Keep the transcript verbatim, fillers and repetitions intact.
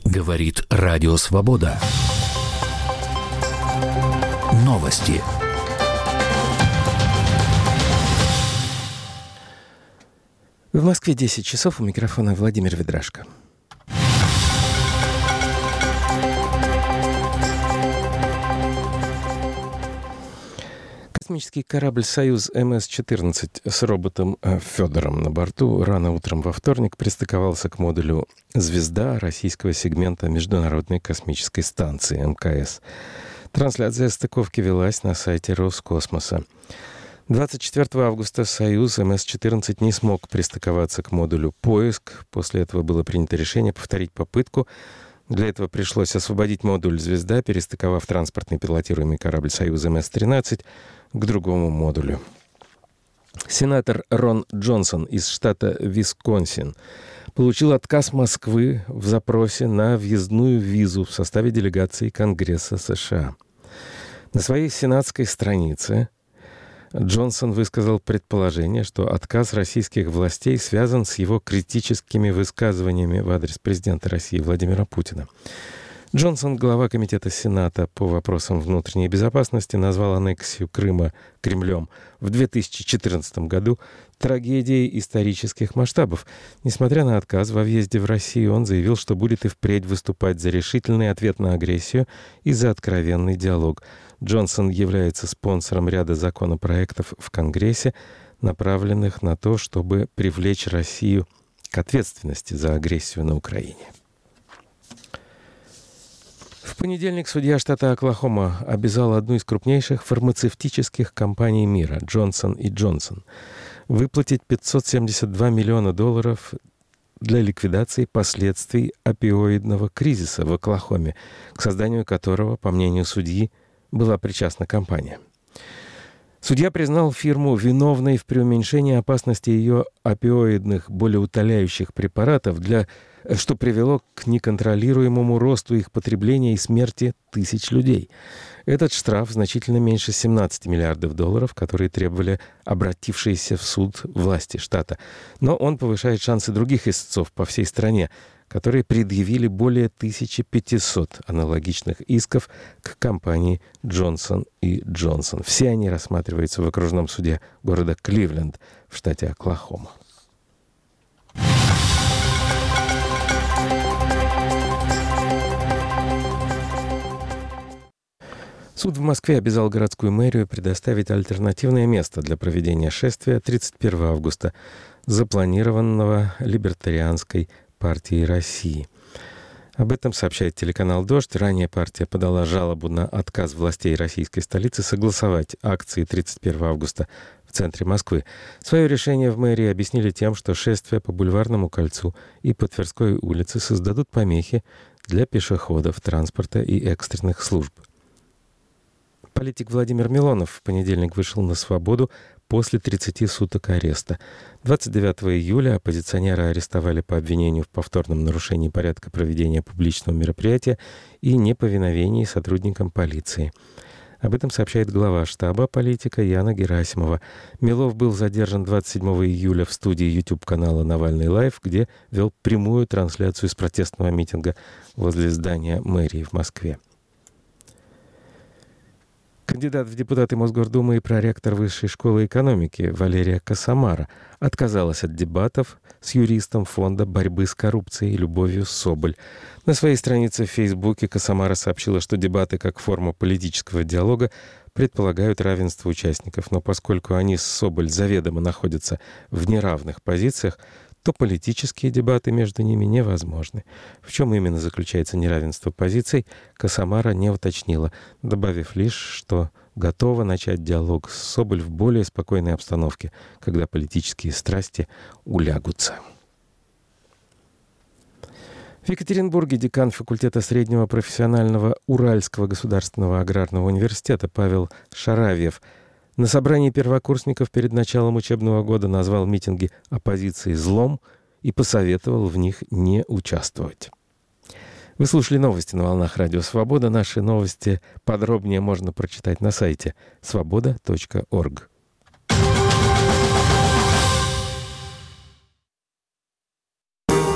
Говорит Радио Свобода. Новости. В Москве десять часов, у микрофона Владимир Ведрашко. Космический корабль «Союз эм эс четырнадцать» с роботом Федором на борту рано утром во вторник пристыковался к модулю «Звезда» российского сегмента Международной космической станции эм ка эс. Трансляция стыковки велась на сайте Роскосмоса. двадцать четвёртого августа «Союз» эм эс четырнадцать не смог пристыковаться к модулю «Поиск». После этого было принято решение повторить попытку. Для этого пришлось освободить модуль «Звезда», перестыковав транспортный пилотируемый корабль «Союз» эм эс тринадцать к другому модулю. Сенатор Рон Джонсон из штата Висконсин получил отказ Москвы в запросе на въездную визу в составе делегации Конгресса США. На своей сенатской странице Джонсон высказал предположение, что отказ российских властей связан с его критическими высказываниями в адрес президента России Владимира Путина. Джонсон, глава Комитета Сената по вопросам внутренней безопасности, назвал аннексию Крыма Кремлем в две тысячи четырнадцатом году трагедией исторических масштабов. Несмотря на отказ во въезде в Россию, он заявил, что будет и впредь выступать за решительный ответ на агрессию и за откровенный диалог. Джонсон является спонсором ряда законопроектов в Конгрессе, направленных на то, чтобы привлечь Россию к ответственности за агрессию на Украине. В понедельник судья штата Оклахома обязал одну из крупнейших фармацевтических компаний мира, Джонсон и Джонсон, выплатить пятьсот семьдесят два миллиона долларов для ликвидации последствий опиоидного кризиса в Оклахоме, к созданию которого, по мнению судьи, была причастна компания. Судья признал фирму виновной в преуменьшении опасности ее опиоидных болеутоляющих препаратов, для, что привело к неконтролируемому росту их потребления и смерти тысяч людей. Этот штраф значительно меньше семнадцати миллиардов долларов, которые требовали обратившиеся в суд власти штата. Но он повышает шансы других истцов по всей стране, которые предъявили более тысячи пятисот аналогичных исков к компании Джонсон и Джонсон. Все они рассматриваются в окружном суде города Кливленд в штате Оклахома. Суд в Москве обязал городскую мэрию предоставить альтернативное место для проведения шествия тридцать первого августа, запланированного Либертарианской партией России. Об этом сообщает телеканал «Дождь». Ранее партия подала жалобу на отказ властей российской столицы согласовать акции тридцать первого августа в центре Москвы. Свое решение в мэрии объяснили тем, что шествия по Бульварному кольцу и по Тверской улице создадут помехи для пешеходов, транспорта и экстренных служб. Политик Владимир Милонов в понедельник вышел на свободу после тридцати суток ареста. двадцать девятого июля оппозиционера арестовали по обвинению в повторном нарушении порядка проведения публичного мероприятия и неповиновении сотрудникам полиции. Об этом сообщает глава штаба политика Яна Герасимова. Милов был задержан двадцать седьмого июля в студии YouTube-канала «Навальный Лайв», где вел прямую трансляцию из протестного митинга возле здания мэрии в Москве. Кандидат в депутаты Мосгордумы и проректор Высшей школы экономики Валерия Косомара отказалась от дебатов с юристом Фонда борьбы с коррупцией Любовью Соболь. На своей странице в Фейсбуке Косомара сообщила, что дебаты как форма политического диалога предполагают равенство участников, но поскольку они с Соболь заведомо находятся в неравных позициях, то политические дебаты между ними невозможны. В чем именно заключается неравенство позиций, Косомара не уточнила, добавив лишь, что готова начать диалог с Соболь в более спокойной обстановке, когда политические страсти улягутся. В Екатеринбурге декан факультета среднего профессионального Уральского государственного аграрного университета Павел Шаравьев на собрании первокурсников перед началом учебного года назвал митинги оппозиции злом и посоветовал в них не участвовать. Вы слушали новости на волнах Радио Свобода. Наши новости подробнее можно прочитать на сайте свобода точка орг.